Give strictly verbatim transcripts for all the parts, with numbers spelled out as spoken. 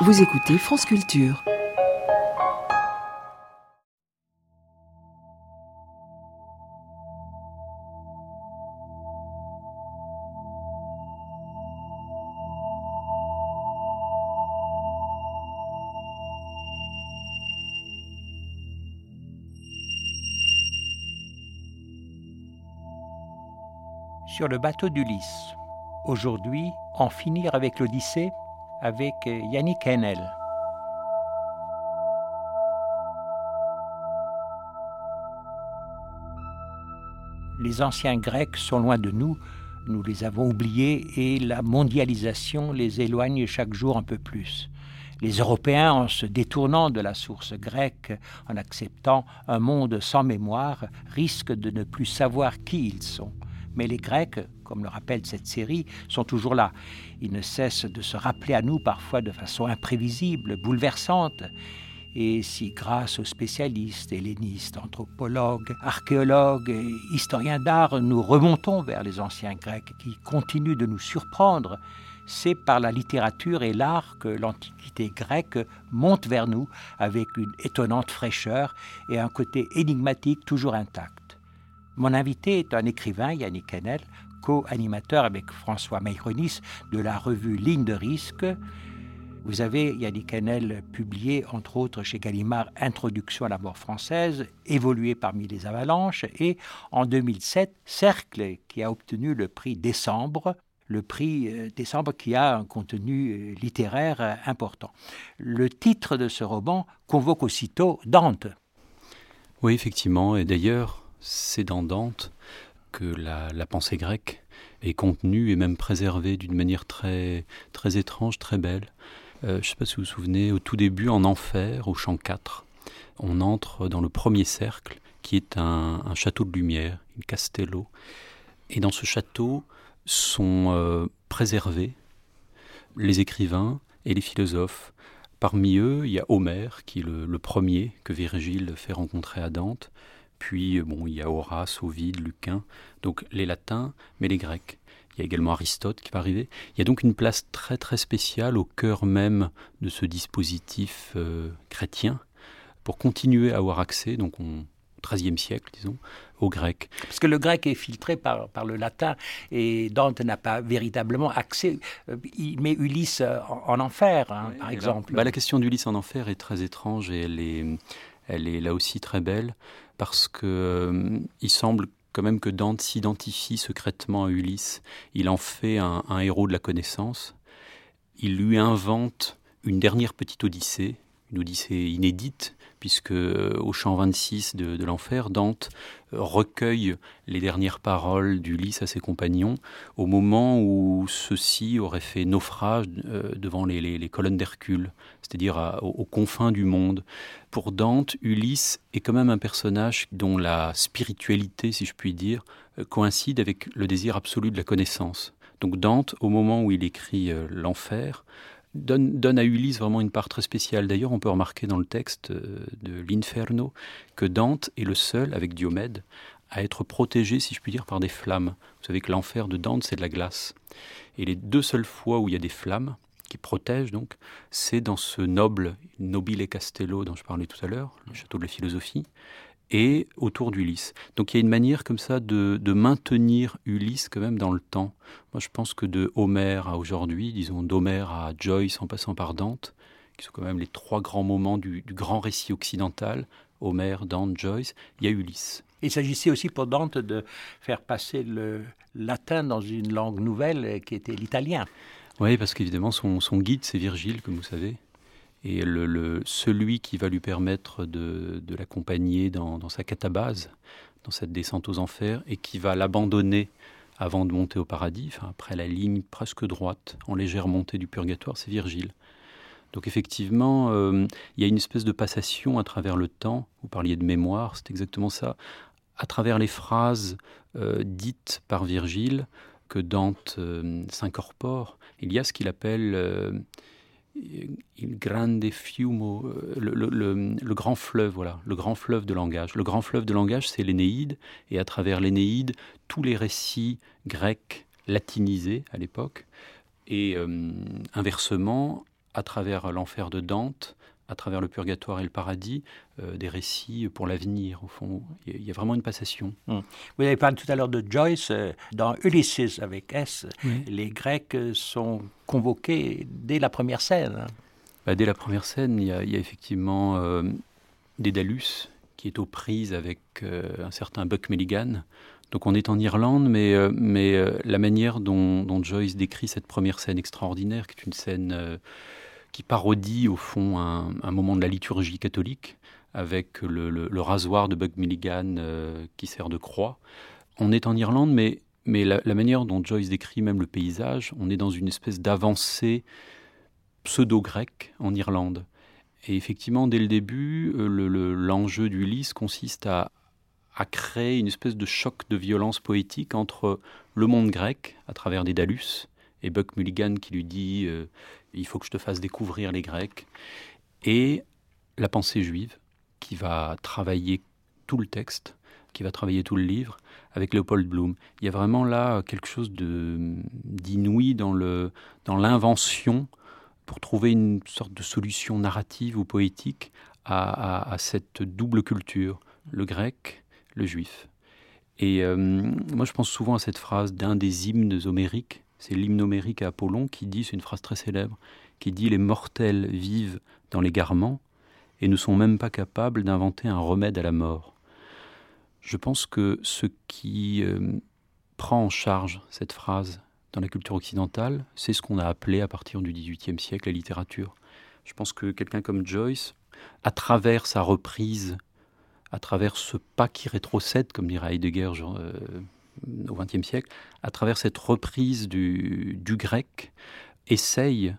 Vous écoutez France Culture. Sur le bateau d'Ulysse. Aujourd'hui, en finir avec l'Odyssée avec Yannick Haenel. Les anciens Grecs sont loin de nous, nous les avons oubliés et la mondialisation les éloigne chaque jour un peu plus. Les Européens, en se détournant de la source grecque, en acceptant un monde sans mémoire, risquent de ne plus savoir qui ils sont. Mais les Grecs, comme le rappelle cette série, sont toujours là. Ils ne cessent de se rappeler à nous parfois de façon imprévisible, bouleversante. Et si grâce aux spécialistes, hellénistes, anthropologues, archéologues et historiens d'art, nous remontons vers les anciens Grecs qui continuent de nous surprendre, c'est par la littérature et l'art que l'Antiquité grecque monte vers nous avec une étonnante fraîcheur et un côté énigmatique toujours intact. Mon invité est un écrivain, Yannick Haenel, co-animateur avec François Mayronis de la revue Ligne de risque. Vous avez, Yannick Haenel, publié, entre autres chez Gallimard, Introduction à la mort française, Évolué parmi les avalanches, et en deux mille sept, Cercle, qui a obtenu le prix Décembre, le prix Décembre qui a un contenu littéraire important. Le titre de ce roman convoque aussitôt Dante. Oui, effectivement, et d'ailleurs, c'est dans Dante que la, la pensée grecque est contenue et même préservée d'une manière très, très étrange, très belle. Euh, je ne sais pas si vous vous souvenez, au tout début, en Enfer, au chant quatre, on entre dans le premier cercle, qui est un, un château de lumière, un castello. Et dans ce château sont euh, préservés les écrivains et les philosophes. Parmi eux, il y a Homère, qui est le, le premier que Virgile fait rencontrer à Dante. Puis, bon, il y a Horace, Ovide, Lucain, donc les latins, mais les grecs. Il y a également Aristote qui va arriver. Il y a donc une place très très spéciale au cœur même de ce dispositif euh, chrétien pour continuer à avoir accès, donc au treizième siècle, disons, au grec. Parce que le grec est filtré par, par le latin et Dante n'a pas véritablement accès. Il met Ulysse en, en enfer, hein, oui, par exemple. Là, bah, la question d'Ulysse en enfer est très étrange et elle est, elle est là aussi très belle parce qu'il euh, semble quand même que Dante s'identifie secrètement à Ulysse. Il en fait un, un héros de la connaissance. Il lui invente une dernière petite odyssée, une odyssée inédite, puisque euh, au chant vingt-six de, de l'Enfer, Dante euh, recueille les dernières paroles d'Ulysse à ses compagnons au moment où ceux-ci auraient fait naufrage euh, devant les, les, les colonnes d'Hercule, c'est-à-dire à, aux, aux confins du monde. Pour Dante, Ulysse est quand même un personnage dont la spiritualité, si je puis dire, euh, coïncide avec le désir absolu de la connaissance. Donc Dante, au moment où il écrit euh, l'Enfer, Donne, donne à Ulysse vraiment une part très spéciale. D'ailleurs, on peut remarquer dans le texte de l'Inferno que Dante est le seul, avec Diomède, à être protégé, si je puis dire, par des flammes. Vous savez que l'enfer de Dante, c'est de la glace. Et les deux seules fois où il y a des flammes, qui protègent donc, c'est dans ce noble, nobile castello dont je parlais tout à l'heure, le château de la philosophie, et autour d'Ulysse. Donc il y a une manière comme ça de, de maintenir Ulysse quand même dans le temps. Moi je pense que de Homère à aujourd'hui, disons d'Homère à Joyce en passant par Dante, qui sont quand même les trois grands moments du, du grand récit occidental, Homère, Dante, Joyce, il y a Ulysse. Il s'agissait aussi pour Dante de faire passer le latin dans une langue nouvelle qui était l'italien. Oui, parce qu'évidemment son, son guide c'est Virgile, comme vous savez. Et le, le, celui qui va lui permettre de, de l'accompagner dans, dans sa catabase, dans cette descente aux enfers, et qui va l'abandonner avant de monter au paradis, enfin, après la ligne presque droite, en légère montée du purgatoire, c'est Virgile. Donc effectivement, euh, il y a une espèce de passation à travers le temps. Vous parliez de mémoire, c'est exactement ça. À travers les phrases euh, dites par Virgile, que Dante euh, s'incorpore, il y a ce qu'il appelle... Euh, Il grande fiumo, le, le, le, le grand fleuve, voilà, le grand fleuve de langage. Le grand fleuve de langage, c'est l'Énéide, et à travers l'Énéide, tous les récits grecs latinisés à l'époque, et euh, inversement, à travers l'enfer de Dante, à travers le purgatoire et le paradis, euh, des récits pour l'avenir, au fond. Il y a vraiment une passation. Mmh. Vous avez parlé tout à l'heure de Joyce. Dans Ulysses, avec S, oui. Les Grecs sont convoqués dès la première scène. Bah, dès la première scène, il y a, il y a effectivement euh, Dédalus, qui est aux prises avec euh, un certain Buck Mulligan. Donc on est en Irlande, mais, euh, mais euh, la manière dont, dont Joyce décrit cette première scène extraordinaire, qui est une scène euh, qui parodie au fond un, un moment de la liturgie catholique, avec le, le, le rasoir de Buck Mulligan euh, qui sert de croix. On est en Irlande, mais, mais la, la manière dont Joyce décrit même le paysage, on est dans une espèce d'avancée pseudo-grecque en Irlande. Et effectivement, dès le début, le, le, l'enjeu d'Ulysse consiste à, à créer une espèce de choc de violence poétique entre le monde grec, à travers Dédalus, et Buck Mulligan qui lui dit euh, « il faut que je te fasse découvrir les Grecs », et la pensée juive, qui va travailler tout le texte, qui va travailler tout le livre, avec Léopold Bloom. Il y a vraiment là quelque chose de, d'inouï dans, le, dans l'invention pour trouver une sorte de solution narrative ou poétique à, à, à cette double culture, le grec, le juif. Et euh, moi, je pense souvent à cette phrase d'un des hymnes homériques, c'est l'hymne homérique à Apollon qui dit, c'est une phrase très célèbre, qui dit « Les mortels vivent dans l'égarement et ne sont même pas capables d'inventer un remède à la mort ». Je pense que ce qui euh, prend en charge cette phrase dans la culture occidentale, c'est ce qu'on a appelé à partir du dix-huitième siècle la littérature. Je pense que quelqu'un comme Joyce, à travers sa reprise, à travers ce pas qui rétrocède, comme dirait Heidegger genre, euh, au vingtième siècle, à travers cette reprise du, du grec, essaye,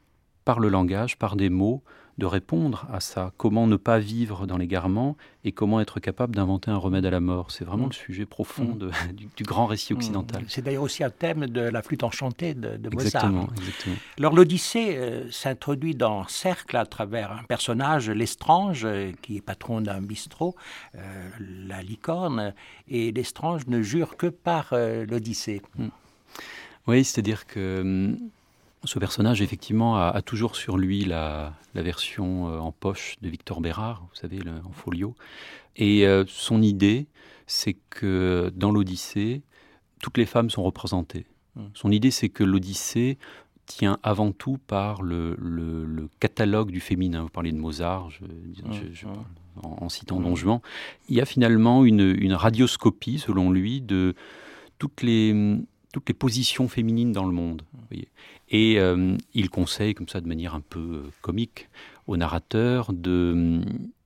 par le langage, par des mots, de répondre à ça. Comment ne pas vivre dans l'égarement et comment être capable d'inventer un remède à la mort. C'est vraiment mmh. le sujet profond de, du, du grand récit occidental. C'est d'ailleurs aussi un thème de la flûte enchantée de, de Mozart. Exactement, exactement. Alors l'Odyssée euh, s'introduit dans Cercle à travers un personnage, Lestrange, euh, qui est patron d'un bistrot, euh, la licorne, et Lestrange ne jure que par euh, l'Odyssée. Mmh. Oui, c'est-à-dire que... Hum, ce personnage, effectivement, a, a toujours sur lui la, la version euh, en poche de Victor Bérard, vous savez, le, en folio. Et euh, son idée, c'est que dans l'Odyssée, toutes les femmes sont représentées. Mmh. Son idée, c'est que l'Odyssée tient avant tout par le, le, le catalogue du féminin. Vous parlez de Mozart, je, mmh. je, je, en, en citant mmh. Don Juan. Il y a finalement une, une radioscopie, selon lui, de toutes les... toutes les positions féminines dans le monde. Vous voyez. Et euh, il conseille, comme ça, de manière un peu euh, comique, au narrateur de,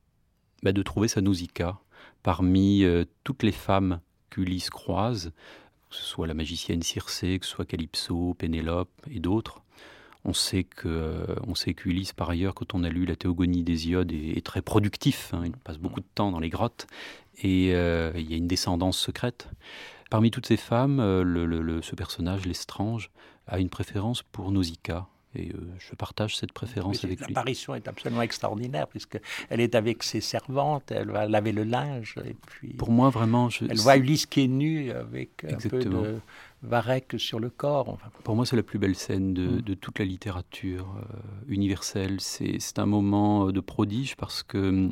bah, de trouver sa Nausicaa parmi euh, toutes les femmes qu'Ulysse croise, que ce soit la magicienne Circé, que ce soit Calypso, Pénélope et d'autres. On sait que, euh, on sait qu'Ulysse, par ailleurs, quand on a lu la Théogonie d'Hésiode, est, est très productif. Hein, il passe beaucoup de temps dans les grottes et euh, il y a une descendance secrète. Parmi toutes ces femmes, euh, le, le, le, ce personnage, Lestrange, a une préférence pour Nausicaa. Et euh, je partage cette préférence oui, avec lui. L'apparition est absolument extraordinaire, puisqu'elle est avec ses servantes, elle va laver le linge. Et puis pour moi, vraiment... Je, elle voit Ulysse qui est nu, avec exactement. un peu de varech sur le corps. Enfin. Pour moi, c'est la plus belle scène de, mmh. de toute la littérature euh, universelle. C'est, c'est un moment de prodige, parce que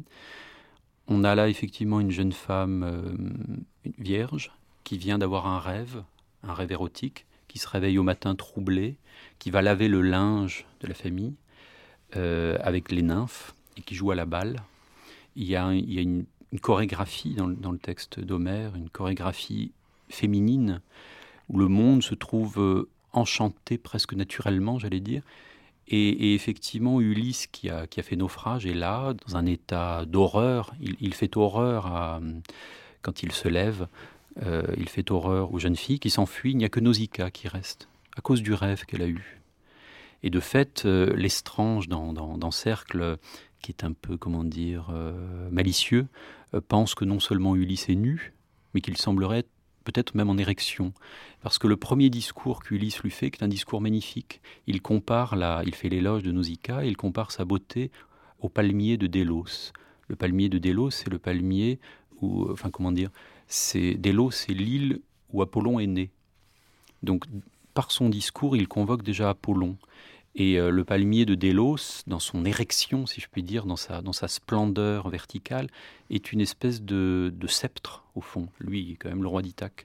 on a là, effectivement, une jeune femme euh, une vierge, qui vient d'avoir un rêve, un rêve érotique, qui se réveille au matin troublé, qui va laver le linge de la famille euh, avec les nymphes et qui joue à la balle. Il y a, un, il y a une, une chorégraphie dans le, dans le texte d'Homère, une chorégraphie féminine où le monde se trouve euh, enchanté presque naturellement, j'allais dire. Et, et effectivement, Ulysse, qui a, qui a fait naufrage, est là, dans un état d'horreur. Il, il fait horreur à, quand il se lève. Euh, il fait horreur aux jeunes filles qui s'enfuient. Il n'y a que Nausicaa qui reste, à cause du rêve qu'elle a eu. Et de fait, euh, Lestrange, dans, dans, dans Cercle, qui est un peu, comment dire, euh, malicieux, euh, pense que non seulement Ulysse est nu, mais qu'il semblerait peut-être même en érection. Parce que le premier discours qu'Ulysse lui fait, qui est un discours magnifique, il compare la, il fait l'éloge de Nausicaa, et il compare sa beauté au palmier de Délos. Le palmier de Délos, c'est le palmier où, enfin, comment dire, c'est, Délos, c'est l'île où Apollon est né. Donc, par son discours, il convoque déjà Apollon. Et euh, le palmier de Délos, dans son érection, si je puis dire, dans sa, dans sa splendeur verticale, est une espèce de, de sceptre, au fond. Lui, il est quand même le roi d'Ithaque.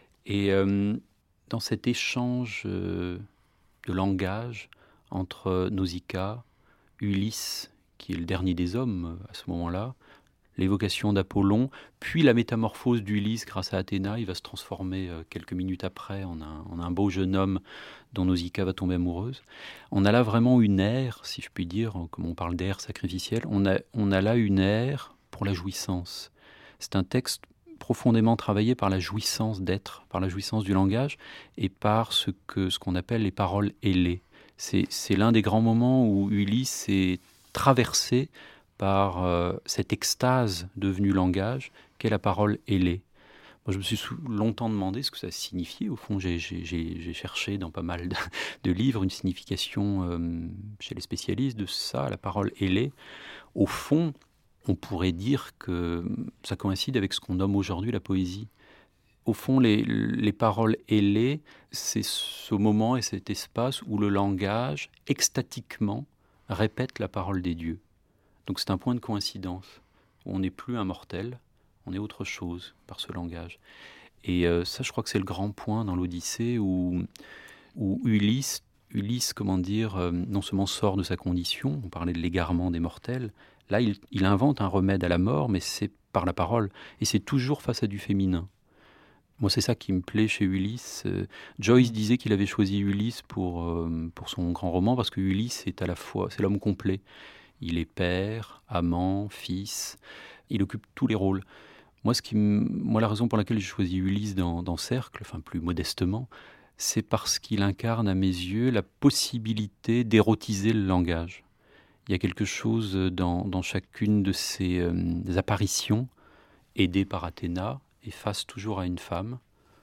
Et euh, dans cet échange euh, de langage entre Nausicaa, Ulysse, qui est le dernier des hommes à ce moment-là, l'évocation d'Apollon, puis la métamorphose d'Ulysse grâce à Athéna. Il va se transformer euh, quelques minutes après en un, en un beau jeune homme dont Nausicaa va tomber amoureuse. On a là vraiment une ère, si je puis dire, comme on parle d'ère sacrificielle, on a, on a là une ère pour la jouissance. C'est un texte profondément travaillé par la jouissance d'être, par la jouissance du langage et par ce, que, ce qu'on appelle les paroles ailées. C'est, c'est l'un des grands moments où Ulysse est traversé par euh, cette extase devenue langage qu'est la parole ailée. Moi, je me suis longtemps demandé ce que ça signifiait. Au fond, j'ai, j'ai, j'ai cherché dans pas mal de, de livres une signification euh, chez les spécialistes de ça, la parole ailée. Au fond, on pourrait dire que ça coïncide avec ce qu'on nomme aujourd'hui la poésie. Au fond, les, les paroles ailées, c'est ce moment et cet espace où le langage, extatiquement, répète la parole des dieux. Donc c'est un point de coïncidence, où on n'est plus un mortel, on est autre chose par ce langage. Et euh, ça, je crois que c'est le grand point dans l'Odyssée, où, où Ulysse, Ulysse, comment dire, euh, non seulement sort de sa condition, on parlait de l'égarement des mortels, là il, il invente un remède à la mort, mais c'est par la parole, et c'est toujours face à du féminin. Moi, c'est ça qui me plaît chez Ulysse. Euh, Joyce disait qu'il avait choisi Ulysse pour, euh, pour son grand roman, parce que Ulysse est à la fois, c'est l'homme complet. Il est père, amant, fils, il occupe tous les rôles. Moi, ce qui m... Moi la raison pour laquelle j'ai choisi Ulysse dans, dans Cercle, enfin plus modestement, c'est parce qu'il incarne à mes yeux la possibilité d'érotiser le langage. Il y a quelque chose dans, dans chacune de ces euh, apparitions, aidées par Athéna, et face toujours à une femme,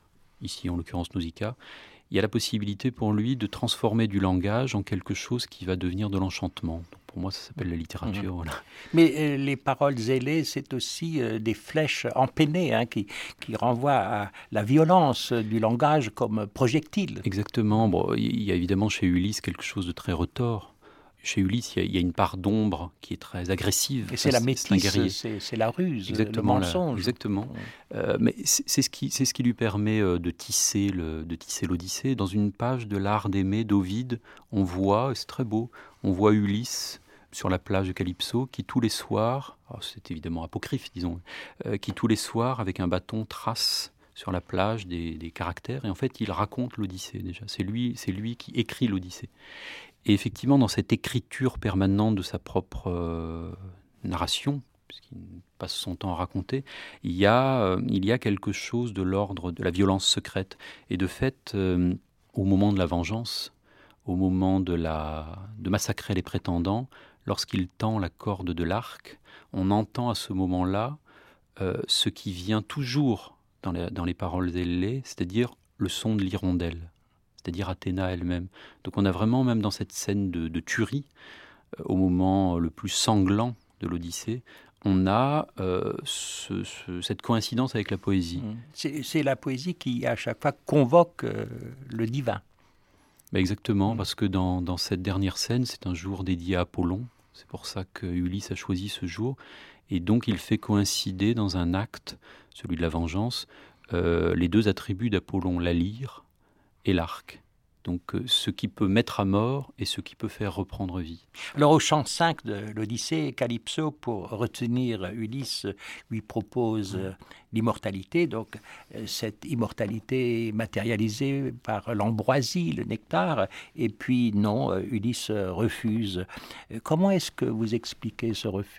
ici en l'occurrence Nausicaa. Il y a la possibilité pour lui de transformer du langage en quelque chose qui va devenir de l'enchantement. Donc pour moi, ça s'appelle la littérature. Mmh. Voilà. Mais euh, les paroles ailées, c'est aussi euh, des flèches empennées hein, qui, qui renvoient à la violence du langage comme projectile. Exactement. Bon, il y a évidemment chez Ulysse quelque chose de très retors. Chez Ulysse, il y, a, il y a une part d'ombre qui est très agressive. Et c'est la métisse, c'est, c'est la ruse, exactement, le mensonge. La, exactement. Euh, mais c'est, c'est, ce qui, c'est ce qui lui permet euh, de tisser, le, de tisser l'Odyssée. Dans une page de l'Art d'aimer d'Ovide, on voit, c'est très beau, on voit Ulysse sur la plage de Calypso qui tous les soirs, oh, c'est évidemment apocryphe disons, euh, qui tous les soirs avec un bâton trace sur la plage des, des caractères. Et en fait, il raconte l'Odyssée déjà. C'est lui, c'est lui qui écrit l'Odyssée. Et effectivement, dans cette écriture permanente de sa propre euh, narration, puisqu'il passe son temps à raconter, il y a, euh, il y a quelque chose de l'ordre de la violence secrète. Et de fait, euh, au moment de la vengeance, au moment de, la, de massacrer les prétendants, lorsqu'il tend la corde de l'arc, on entend à ce moment-là euh, ce qui vient toujours dans les, dans les paroles ailées, c'est-à-dire le son de l'hirondelle. C'est-à-dire Athéna elle-même. Donc on a vraiment, même dans cette scène de, de tuerie, euh, au moment le plus sanglant de l'Odyssée, on a euh, ce, ce, cette coïncidence avec la poésie. C'est, c'est la poésie qui, à chaque fois, convoque euh, le divin. Ben exactement, mmh. parce que dans, dans cette dernière scène, c'est un jour dédié à Apollon. C'est pour ça que Ulysse a choisi ce jour. Et donc il fait coïncider dans un acte, celui de la vengeance, euh, les deux attributs d'Apollon, la lyre et l'arc. Donc euh, ce qui peut mettre à mort et ce qui peut faire reprendre vie. Alors au chant cinq de l'Odyssée, Calypso, pour retenir Ulysse, lui propose euh, l'immortalité. Donc euh, cette immortalité matérialisée par l'ambroisie, le nectar. Et puis non, euh, Ulysse refuse. Euh, comment est-ce que vous expliquez ce refus ?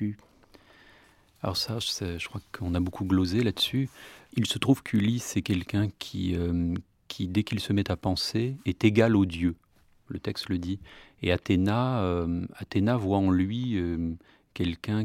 Alors ça, je, je crois qu'on a beaucoup glosé là-dessus. Il se trouve qu'Ulysse est quelqu'un qui... Euh, qui, dès qu'il se met à penser, est égal aux dieux. Le texte le dit. Et Athéna, euh, Athéna voit en lui euh, quelqu'un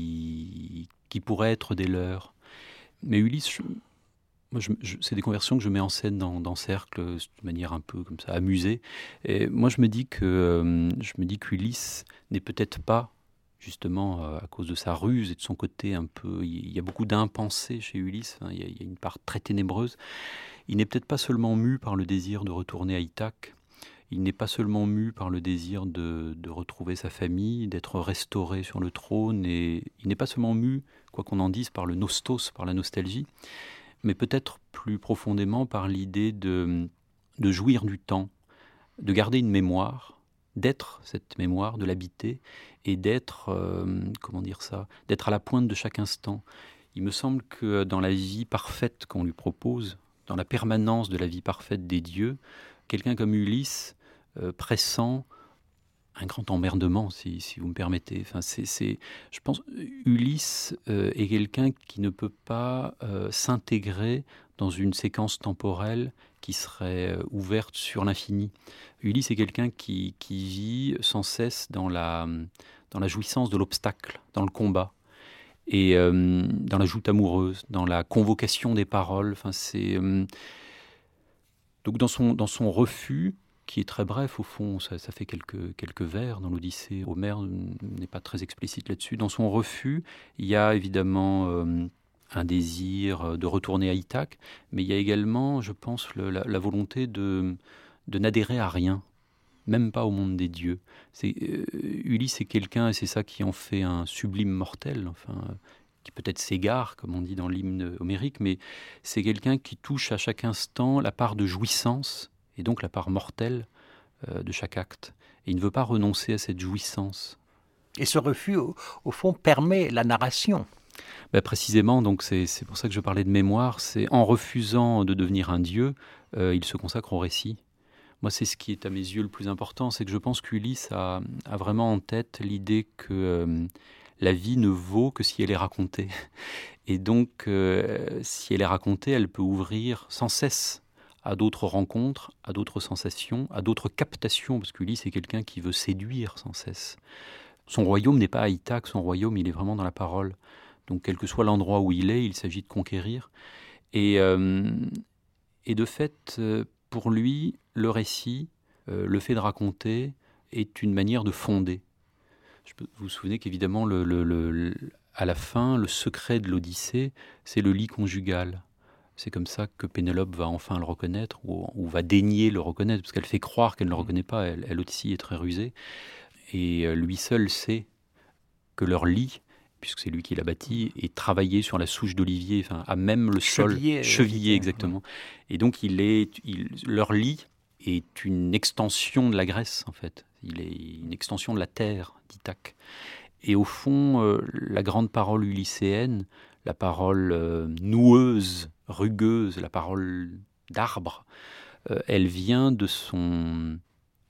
qui, qui pourrait être des leurs. Mais Ulysse, je, moi, je, je, c'est des conversions que je mets en scène dans, dans Cercle, de manière un peu comme ça, amusée. Et moi, je me dis que euh, je me dis qu'Ulysse n'est peut-être pas, justement, euh, à cause de sa ruse et de son côté un peu... Il y a beaucoup d'impensés chez Ulysse, hein, il, y a, il y a une part très ténébreuse. Il n'est peut-être pas seulement mu par le désir de retourner à Ithaque, il n'est pas seulement mu par le désir de, de retrouver sa famille, d'être restauré sur le trône, et il n'est pas seulement mu, quoi qu'on en dise, par le nostos, par la nostalgie, mais peut-être plus profondément par l'idée de, de jouir du temps, de garder une mémoire, d'être cette mémoire, de l'habiter, et d'être, euh, comment dire ça, d'être à la pointe de chaque instant. Il me semble que dans la vie parfaite qu'on lui propose, dans la permanence de la vie parfaite des dieux, quelqu'un comme Ulysse euh, pressent un grand emmerdement, si, si vous me permettez. Enfin, c'est, c'est, je pense Ulysse euh, est quelqu'un qui ne peut pas euh, s'intégrer dans une séquence temporelle qui serait euh, ouverte sur l'infini. Ulysse est quelqu'un qui, qui vit sans cesse dans la, dans la jouissance de l'obstacle, dans le combat, et euh, dans la joute amoureuse, dans la convocation des paroles. Enfin, c'est, euh, donc dans son, dans son refus, qui est très bref au fond, ça, ça fait quelques, quelques vers dans l'Odyssée, Homère n'est pas très explicite là-dessus. Dans son refus, il y a évidemment euh, un désir de retourner à Ithaque, mais il y a également, je pense, le, la, la volonté de, de n'adhérer à rien, même pas au monde des dieux. C'est, euh, Ulysse est quelqu'un, et c'est ça qui en fait un sublime mortel, enfin, euh, qui peut-être s'égare, comme on dit dans l'hymne homérique, mais c'est quelqu'un qui touche à chaque instant la part de jouissance, et donc la part mortelle euh, de chaque acte. Et il ne veut pas renoncer à cette jouissance. Et ce refus, au, au fond, permet la narration. Ben précisément, donc c'est, c'est pour ça que je parlais de mémoire, c'est en refusant de devenir un dieu, euh, il se consacre au récit. Moi, c'est ce qui est à mes yeux le plus important, c'est que je pense qu'Ulysse a, a vraiment en tête l'idée que euh, la vie ne vaut que si elle est racontée. Et donc, euh, si elle est racontée, elle peut ouvrir sans cesse à d'autres rencontres, à d'autres sensations, à d'autres captations, parce qu'Ulysse est quelqu'un qui veut séduire sans cesse. Son royaume n'est pas à Ithaque, son royaume, il est vraiment dans la parole. Donc, quel que soit l'endroit où il est, il s'agit de conquérir. Et, euh, et de fait, pour lui, le récit, euh, le fait de raconter, est une manière de fonder. Je peux, vous vous souvenez qu'évidemment, le, le, le, à la fin, le secret de l'Odyssée, c'est le lit conjugal. C'est comme ça que Pénélope va enfin le reconnaître, ou, ou va daigner le reconnaître, parce qu'elle fait croire qu'elle ne le reconnaît pas, elle, elle aussi est très rusée. Et lui seul sait que leur lit, puisque c'est lui qui l'a bâti, est travaillé sur la souche d'olivier, enfin, à même le sol, chevillé, chevillé exactement. Et donc il est, il, leur lit est une extension de la Grèce, en fait. Il est une extension de la terre d'Ithaque. Et au fond, euh, la grande parole ulycéenne, la parole euh, noueuse, rugueuse, la parole d'arbre, euh, elle vient de son,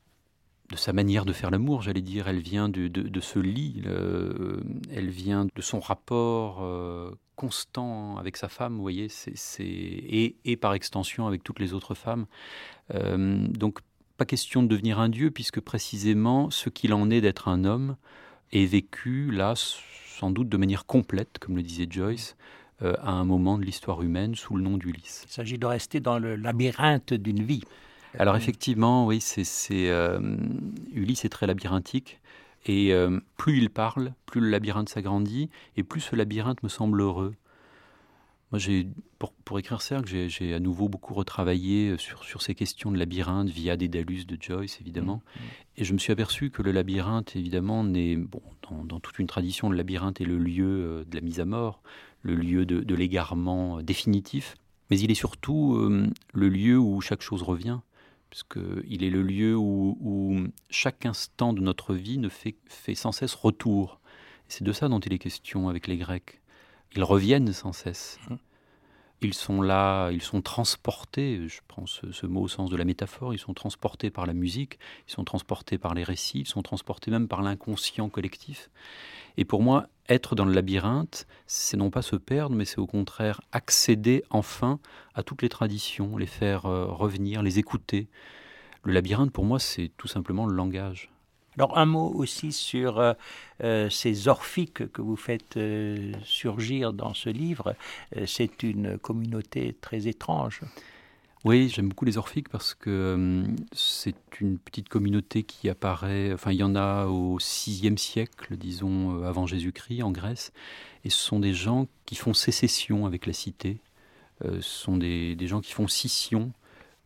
de sa manière de faire l'amour, j'allais dire. Elle vient de, de, de ce lit, euh, elle vient de son rapport euh, constant avec sa femme, vous voyez, c'est, c'est, et, et par extension avec toutes les autres femmes. Euh, donc, pas question de devenir un dieu, puisque précisément ce qu'il en est d'être un homme est vécu, là, sans doute de manière complète, comme le disait Joyce, euh, à un moment de l'histoire humaine sous le nom d'Ulysse. Il s'agit de rester dans le labyrinthe d'une vie. Alors effectivement, oui, c'est, c'est, euh, Ulysse est très labyrinthique, et euh, plus il parle, plus le labyrinthe s'agrandit, et plus ce labyrinthe me semble heureux. Moi, j'ai, pour, pour écrire Cercle, j'ai, j'ai à nouveau beaucoup retravaillé sur, sur ces questions de labyrinthe via Dédalus de Joyce, évidemment. Mmh. Et je me suis aperçu que le labyrinthe, évidemment, n'est, bon, dans, dans toute une tradition, le labyrinthe est le lieu de la mise à mort, le lieu de, de l'égarement définitif, mais il est surtout euh, le lieu où chaque chose revient, puisqu'il est le lieu où, où chaque instant de notre vie ne fait, fait sans cesse retour. Et c'est de ça dont il est question avec les Grecs. Ils reviennent sans cesse. Ils sont là, ils sont transportés, je prends ce, ce mot au sens de la métaphore, ils sont transportés par la musique, ils sont transportés par les récits, ils sont transportés même par l'inconscient collectif. Et pour moi, être dans le labyrinthe, c'est non pas se perdre, mais c'est au contraire accéder enfin à toutes les traditions, les faire euh, revenir, les écouter. Le labyrinthe, pour moi, c'est tout simplement le langage. Alors un mot aussi sur euh, euh, ces orphiques que vous faites euh, surgir dans ce livre. Euh, c'est une communauté très étrange. Oui, j'aime beaucoup les orphiques parce que euh, c'est une petite communauté qui apparaît, enfin il y en a au sixième siècle, disons, euh, avant Jésus-Christ, en Grèce. Et ce sont des gens qui font sécession avec la cité. Euh, ce sont des, des gens qui font scission.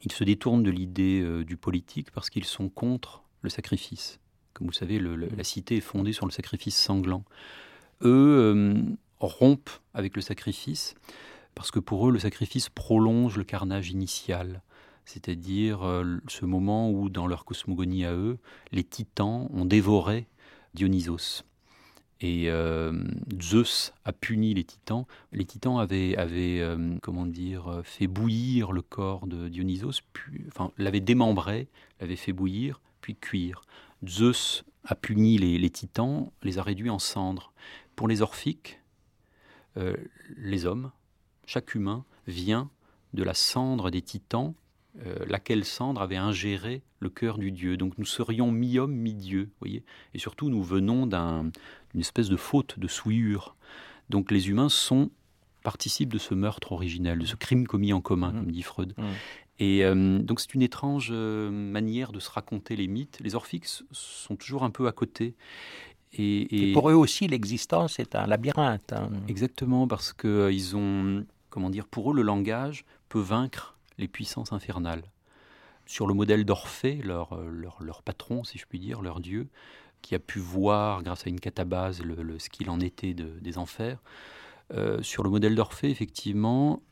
ils se détournent de l'idée euh, du politique parce qu'ils sont contre le sacrifice. Comme vous savez, le, le, la cité est fondée sur le sacrifice sanglant. Eux euh, rompent avec le sacrifice parce que pour eux, le sacrifice prolonge le carnage initial. C'est-à-dire euh, ce moment où, dans leur cosmogonie à eux, les titans ont dévoré Dionysos. Et euh, Zeus a puni les titans. Les titans avaient, avaient euh, comment dire, fait bouillir le corps de Dionysos, puis, enfin, l'avaient démembré, l'avaient fait bouillir, puis cuire. Zeus a puni les, les titans, les a réduits en cendres. Pour les Orphiques, euh, les hommes, chaque humain vient de la cendre des titans, euh, laquelle cendre avait ingéré le cœur du dieu. Donc nous serions mi-homme, mi-dieu, voyez. Et surtout, nous venons d'un, d'une espèce de faute, de souillure. Donc les humains sont, participent de ce meurtre originel, de ce crime commis en commun, mmh. comme dit Freud. Mmh. Et euh, donc c'est une étrange euh, manière de se raconter les mythes. Les Orphiques sont toujours un peu à côté. Et, et, et pour eux aussi, l'existence est un labyrinthe. Hein. Exactement, parce que euh, ils ont, comment dire, pour eux, le langage peut vaincre les puissances infernales. Sur le modèle d'Orphée, leur, leur, leur patron, si je puis dire, leur dieu, qui a pu voir, grâce à une catabase, le, le, ce qu'il en était de, des enfers. Euh, sur le modèle d'Orphée, effectivement,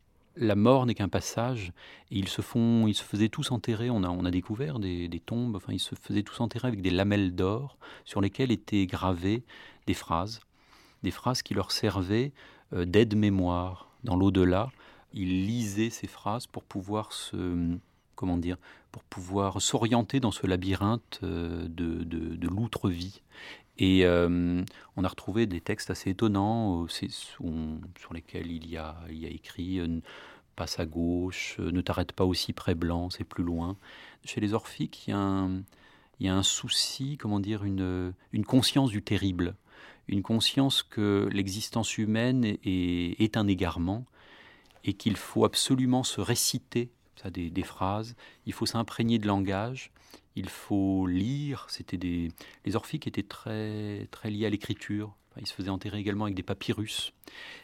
la mort n'est qu'un passage, et ils se font, ils se faisaient tous enterrer. On a, on a découvert des, des tombes. Enfin, ils se faisaient tous enterrer avec des lamelles d'or sur lesquelles étaient gravées des phrases, des phrases qui leur servaient euh, d'aide-mémoire dans l'au-delà. Ils lisaient ces phrases pour pouvoir se, comment dire, pour pouvoir s'orienter dans ce labyrinthe euh, de, de, de l'outre-vie. Et euh, on a retrouvé des textes assez étonnants, euh, c'est, on, sur lesquels il y a, il y a écrit euh, « passe à gauche euh, »,« ne t'arrête pas aussi près blanc, c'est plus loin ». Chez les Orphiques, il y a un, il y a un souci, comment dire, une, une conscience du terrible, une conscience que l'existence humaine est, est un égarement et qu'il faut absolument se réciter ça, des, des phrases, il faut s'imprégner de langage. Il faut lire, c'était des... les Orphiques étaient très, très liés à l'écriture, ils se faisaient enterrer également avec des papyrus,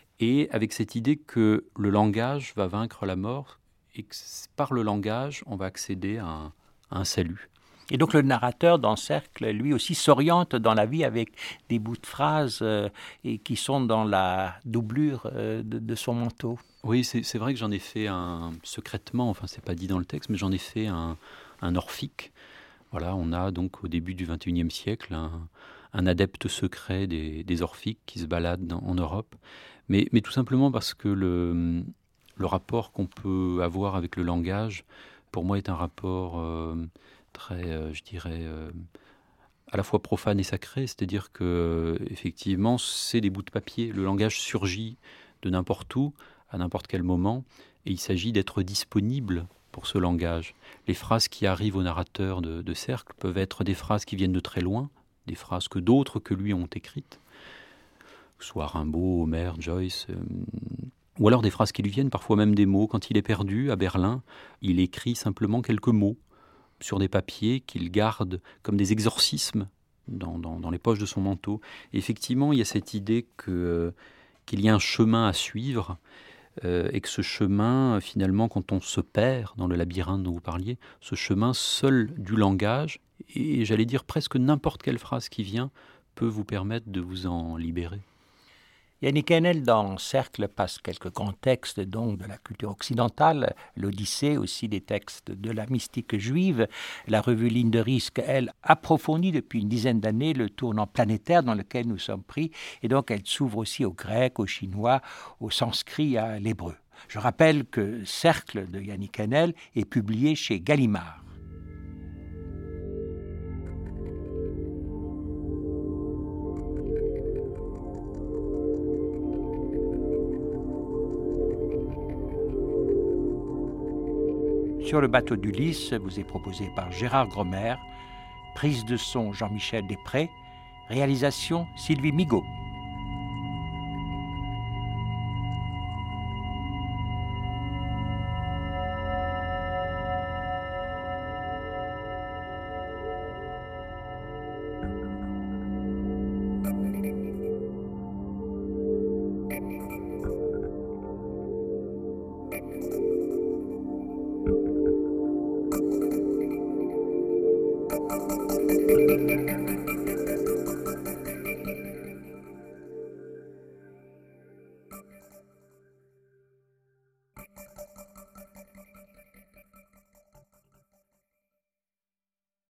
et avec cette idée que le langage va vaincre la mort, et que par le langage, on va accéder à un, à un salut. Et donc le narrateur dans Cercle, lui aussi, s'oriente dans la vie avec des bouts de phrases euh, et qui sont dans la doublure euh, de, de son manteau. Oui, c'est, c'est vrai que j'en ai fait un, secrètement, enfin c'est pas dit dans le texte, mais j'en ai fait un, un Orphique. Voilà, on a donc au début du vingt et unième siècle un, un adepte secret des, des Orphiques qui se balade dans, en Europe, mais, mais tout simplement parce que le, le rapport qu'on peut avoir avec le langage, pour moi, est un rapport euh, très, euh, je dirais, euh, à la fois profane et sacré, c'est-à-dire que euh, effectivement, c'est des bouts de papier. Le langage surgit de n'importe où, à n'importe quel moment, et il s'agit d'être disponible pour ce langage. Les phrases qui arrivent au narrateur de, de Cercle peuvent être des phrases qui viennent de très loin, des phrases que d'autres que lui ont écrites, soit Rimbaud, Homère, Joyce, euh, ou alors des phrases qui lui viennent, parfois même des mots. Quand il est perdu à Berlin, il écrit simplement quelques mots sur des papiers qu'il garde comme des exorcismes dans, dans, dans les poches de son manteau. Et effectivement, il y a cette idée que, euh, qu'il y a un chemin à suivre, Euh, et que ce chemin, finalement, quand on se perd dans le labyrinthe dont vous parliez, ce chemin seul du langage, et j'allais dire presque n'importe quelle phrase qui vient, peut vous permettre de vous en libérer. Yannick Haenel, dans Cercle, passe quelques grands textes donc, de la culture occidentale, l'Odyssée, aussi des textes de la mystique juive. La revue Ligne de Risque, elle, approfondit depuis une dizaine d'années le tournant planétaire dans lequel nous sommes pris, et donc elle s'ouvre aussi au grec, au chinois, au sanskrit, à l'hébreu. Je rappelle que Cercle de Yannick Haenel est publié chez Gallimard. Sur le bateau d'Ulysse vous est proposé par Gérard Gromer, prise de son Jean-Michel Després, réalisation Sylvie Migaud.